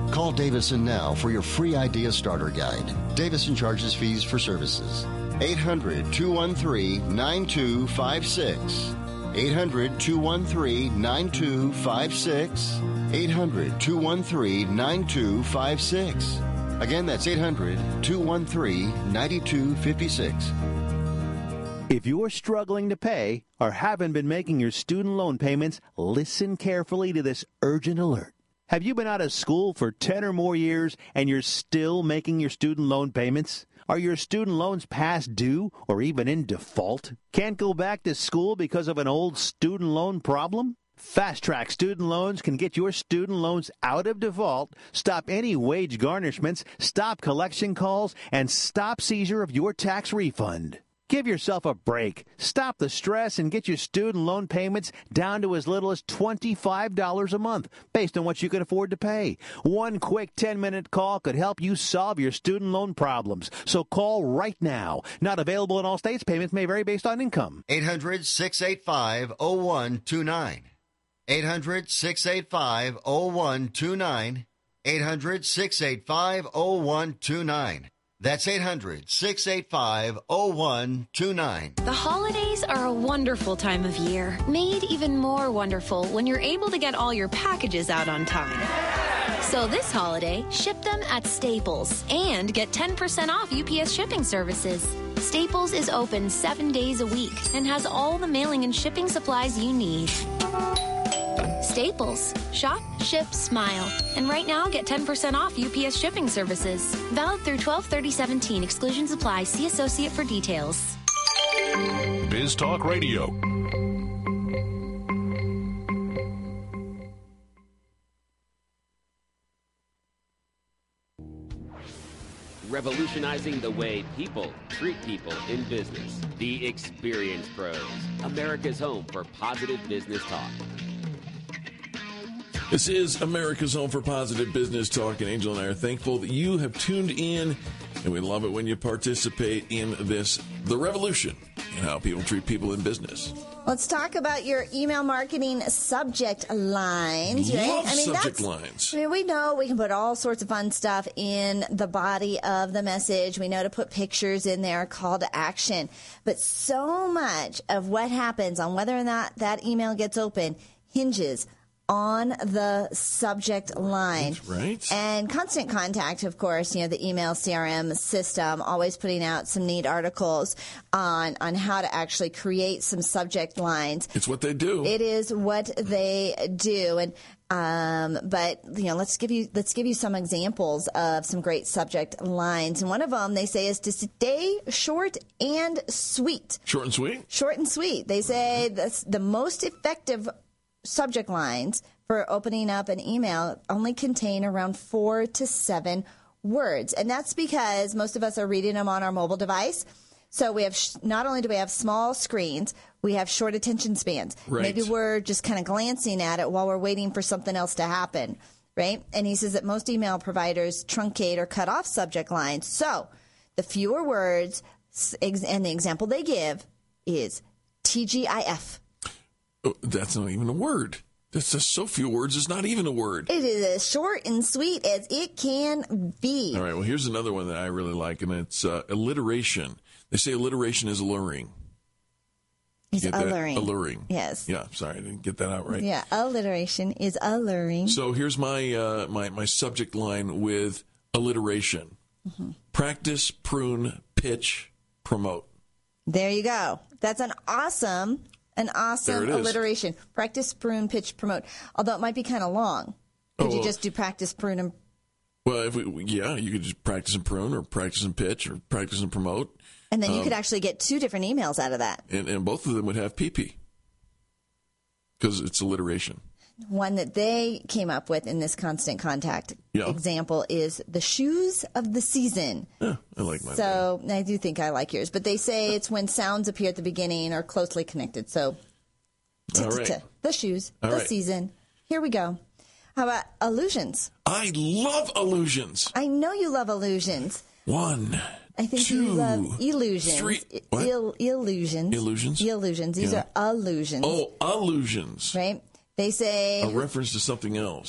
Call Davison now for your free idea starter guide. Davison charges fees for services. eight hundred, two one three, nine two five six. eight hundred, two one three, nine two five six. eight hundred, two one three, nine two five six. Again, that's eight hundred, two one three, nine two five six. If you're struggling to pay or haven't been making your student loan payments, listen carefully to this urgent alert. Have you been out of school for ten or more years and you're still making your student loan payments? Are your student loans past due or even in default? Can't go back to school because of an old student loan problem? Fast Track Student Loans can get your student loans out of default, stop any wage garnishments, stop collection calls, and stop seizure of your tax refund. Give yourself a break. Stop the stress and get your student loan payments down to as little as twenty-five dollars a month, based on what you can afford to pay. One quick ten-minute call could help you solve your student loan problems. So call right now. Not available in all states. Payments may vary based on income. eight hundred, six eight five, zero one two nine. eight hundred, six eight five, zero one two nine. eight hundred, six eight five, zero one two nine. That's eight hundred, six eight five, zero one two nine. The holidays are a wonderful time of year, made even more wonderful when you're able to get all your packages out on time. So this holiday, ship them at Staples and get ten percent off U P S shipping services. Staples is open seven days a week and has all the mailing and shipping supplies you need. Staples. Shop, ship, smile. And right now, get ten percent off U P S shipping services. Valid through twelve thirty seventeen. Exclusions apply. See associate for details. Biz Talk Radio. Revolutionizing the way people treat people in business. The Experience Pros, America's home for positive business talk. This is America's home for positive business talk, and Angel and I are thankful that you have tuned in, and we love it when you participate in this, the revolution in how people treat people in business. Let's talk about your email marketing subject lines, right? Love I mean, subject that's, lines. I mean, we know we can put all sorts of fun stuff in the body of the message. We know to put pictures in there, call to action. But so much of what happens on whether or not that email gets open hinges on the subject line. That's right. And Constant Contact, of course, you know, the email C R M system, always putting out some neat articles on, on how to actually create some subject lines. It's what they do. It is what they do. And, um, but, you know, let's give you, let's give you some examples of some great subject lines. And one of them, they say, is to stay short and sweet. Short and sweet? Short and sweet. They say that's the most effective subject lines for opening up an email only contain around four to seven words. And that's because most of us are reading them on our mobile device. So we have, sh- not only do we have small screens, we have short attention spans. Right. Maybe we're just kind of glancing at it while we're waiting for something else to happen, right? And he says that most email providers truncate or cut off subject lines. So the fewer words, and the example they give is T G I F. Oh, that's not even a word. That's just so few words. It's not even a word. It is as short and sweet as it can be. All right. Well, here's another one that I really like, and it's uh, alliteration. They say alliteration is alluring. It's Get that? alluring. Alluring. Yes. Yeah. Sorry, I didn't get that out right. Yeah. Alliteration is alluring. So here's my uh, my my subject line with alliteration: Mm-hmm. practice, prune, pitch, promote. There you go. That's an awesome. An awesome There it is. alliteration. Practice, prune, pitch, promote. Although it might be kind of long. Could Oh, you well- just do practice, prune, and Well, if we, yeah, you could just practice and prune, or practice and pitch, or practice and promote. and then you Um, could actually get two different emails out of that. and, and both of them would have P P because it's alliteration. One that they came up with in this Constant Contact Yeah. example is the shoes of the season. Yeah, I like mine. So I do think I like yours, but they say it's when sounds appear at the beginning or closely connected. So t- All t- right. t- the shoes, All the right. season. Here we go. How about illusions? I love illusions. I know you love illusions. One, I think two, you love illusions. three- I- what? Il- illusions. Illusions? Illusions. These Yeah. are illusions. Oh, illusions. Right? They say A reference to something else.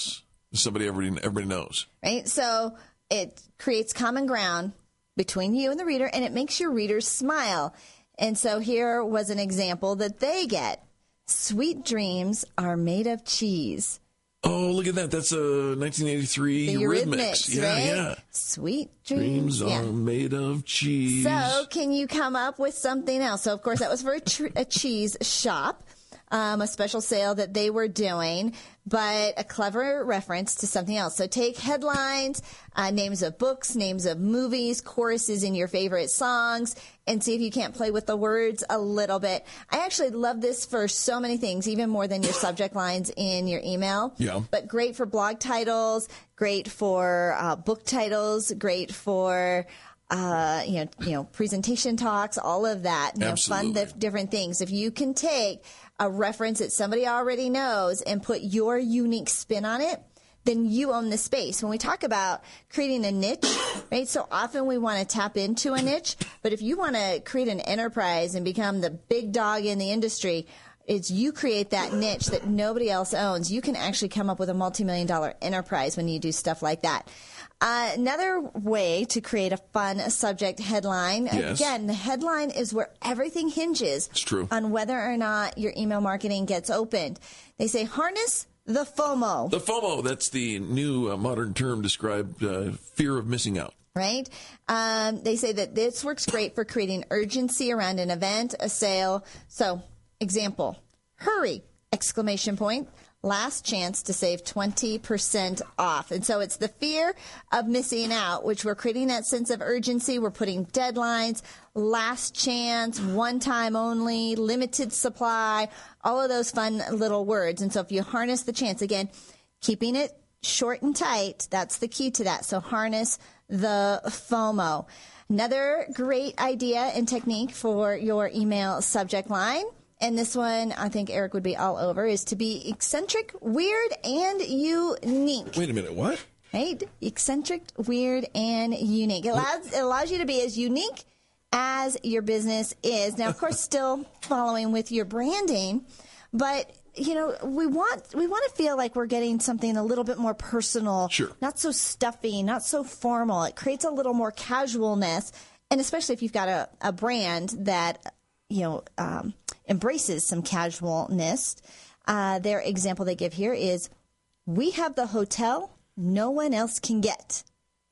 Somebody everybody, everybody knows. Right? So it creates common ground between you and the reader, and it makes your readers smile. And so here was an example that they get. Sweet dreams are made of cheese. Oh, look at that. That's a nineteen eighty-three The Eurythmics. Eurythmics, Yeah, right? yeah. Sweet dreams. Dreams yeah. are made of cheese. So can you come up with something else? So, of course, that was for a, tr- a cheese shop, um, a special sale that they were doing, but a clever reference to something else. So take headlines, uh, names of books, names of movies, choruses in your favorite songs, and see if you can't play with the words a little bit. I actually love this for so many things, even more than your subject lines in your email. Yeah. But great for blog titles, great for uh, book titles, great for uh, you know, you know, presentation talks, all of that. You know, fun dif- different things. If you can take a reference that somebody already knows and put your unique spin on it, then you own the space. When we talk about creating a niche, right, so often we want to tap into a niche, but if you want to create an enterprise and become the big dog in the industry, it's you create that niche that nobody else owns. You can actually come up with a multi-million dollar enterprise when you do stuff like that. Uh, another way to create a fun subject headline, yes. again, the headline is where everything hinges it's true. on whether or not your email marketing gets opened. They say harness the FOMO. The FOMO, that's the new uh, modern term described uh, fear of missing out. Right? Um, they say that this works great for creating urgency around an event, a sale. So, example, hurry, exclamation point, last chance to save twenty percent off. And so it's the fear of missing out, which we're creating that sense of urgency. We're putting deadlines, last chance, one time only, limited supply, all of those fun little words. And so if you harness the chance, again, keeping it short and tight, that's the key to that. So harness the FOMO. Another great idea and technique for your email subject line, and this one I think Eric would be all over, is to be eccentric, weird, and unique. Wait a minute, what? Right? Eccentric, weird, and unique. It allows, it allows you to be as unique as your business is. Now, of course, still following with your branding, but you know, we want we want to feel like we're getting something a little bit more personal, sure. not so stuffy, not so formal. It creates a little more casualness, and especially if you've got a, a brand that, you know, um, embraces some casualness. Uh, their example they give here is, we have the hotel no one else can get.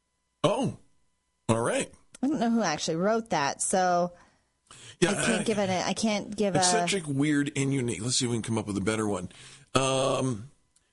Oh, all right. I don't know who actually wrote that, so yeah, I can't I, give it. A, I can't give eccentric, a weird, and unique. Let's see if we can come up with a better one. Um,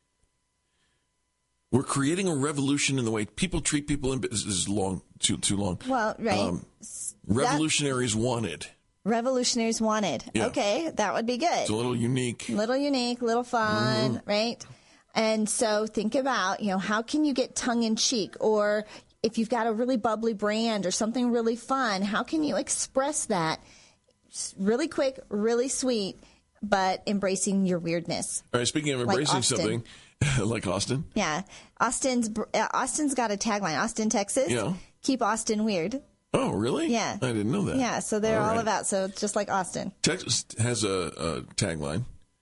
we're creating a revolution in the way people treat people in business. This is long, too too long. Well, right. Um, revolutionaries that, wanted. Revolutionaries wanted. Yeah. Okay, that would be good. It's a little unique. Little unique, little fun, mm-hmm. right? And so think about, you know, how can you get tongue in cheek, or if you've got a really bubbly brand or something really fun, how can you express that? Really quick, really sweet, but embracing your weirdness. All right, speaking of embracing like something, like Austin. Yeah. Austin's uh, Austin's got a tagline, Austin, Texas. Yeah. Keep Austin weird. Oh, really? Yeah. I didn't know that. Yeah, so they're all, all right. about, so just like Austin. Texas has a, a tagline,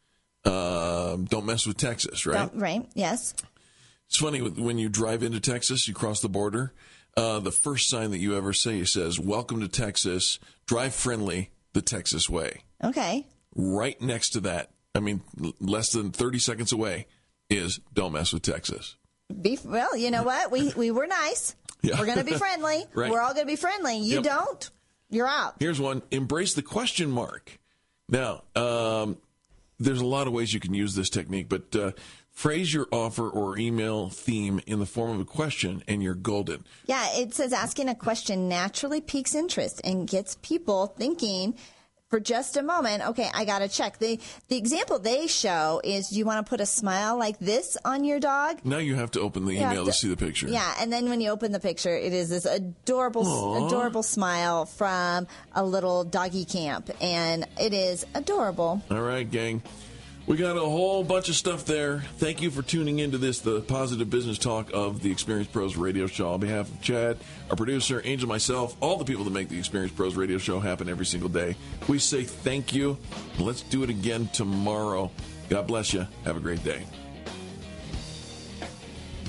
uh, don't mess with Texas, right? Don't, right, yes. It's funny, when you drive into Texas, you cross the border, uh, the first sign that you ever see says, welcome to Texas, drive friendly, the Texas way. Okay. Right next to that, I mean, less than thirty seconds away, is don't mess with Texas. Be, well, you know what? We we were nice. Yeah. We're going to be friendly. Right. We're all going to be friendly. You yep. don't, you're out. Here's one. Embrace the question mark. Now, um, there's a lot of ways you can use this technique, but uh, phrase your offer or email theme in the form of a question, and you're golden. Yeah, it says asking a question naturally piques interest and gets people thinking for just a moment, okay, I got to check. The the example they show is, do you want to put a smile like this on your dog? Now you have to open the you email to, to see the picture. Yeah, and then when you open the picture, it is this adorable, Aww. adorable smile from a little doggy camp, and it is adorable. All right, gang. We got a whole bunch of stuff there. Thank you for tuning into this, the Positive Business Talk of the Experience Pros Radio Show. On behalf of Chad, our producer, Angel, myself, all the people that make the Experience Pros Radio Show happen every single day, we say thank you. Let's do it again tomorrow. God bless you. Have a great day.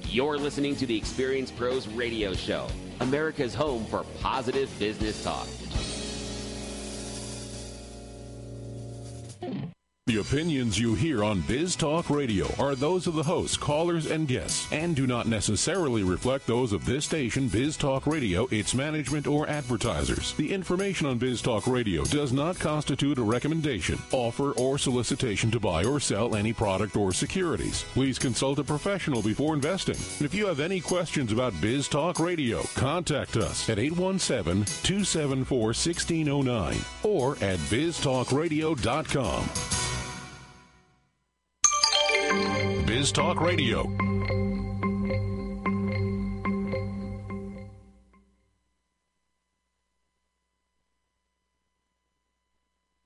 You're listening to the Experience Pros Radio Show, America's home for positive business talk. The opinions you hear on Biz Talk Radio are those of the hosts, callers, and guests, and do not necessarily reflect those of this station, Biz Talk Radio, its management, or advertisers. The information on Biz Talk Radio does not constitute a recommendation, offer, or solicitation to buy or sell any product or securities. Please consult a professional before investing. And if you have any questions about Biz Talk Radio, contact us at eight one seven, two seven four, one six zero nine or at biz talk radio dot com. Biz Talk Radio,